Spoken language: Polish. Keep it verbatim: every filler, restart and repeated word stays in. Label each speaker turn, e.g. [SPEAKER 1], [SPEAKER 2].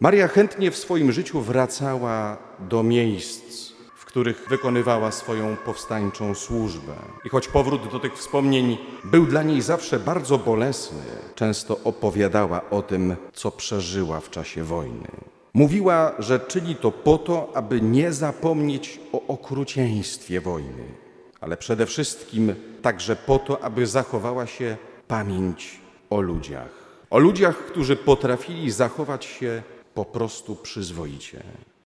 [SPEAKER 1] Maria chętnie w swoim życiu wracała do miejsc, w których wykonywała swoją powstańczą służbę. I choć powrót do tych wspomnień był dla niej zawsze bardzo bolesny, często opowiadała o tym, co przeżyła w czasie wojny. Mówiła, że czyni to po to, aby nie zapomnieć o okrucieństwie wojny, ale przede wszystkim także po to, aby zachowała się pamięć o ludziach. O ludziach, którzy potrafili zachować się po prostu przyzwoicie.